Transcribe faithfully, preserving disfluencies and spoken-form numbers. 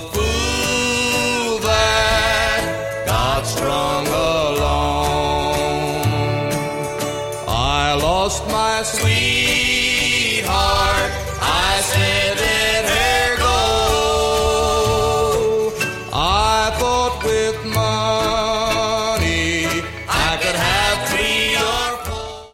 fool that got strung along. I lost my sweetheart, I said